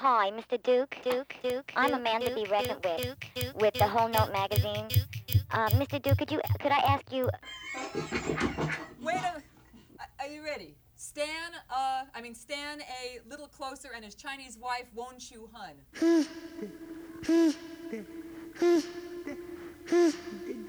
Hi, Mr. Duke. I'm Amanda B. Reckoned with the Whole Note magazine. Mr. Duke, could I ask you? Wait a. Are you ready? Stan a little closer and his Chinese wife, Won Shu Hun.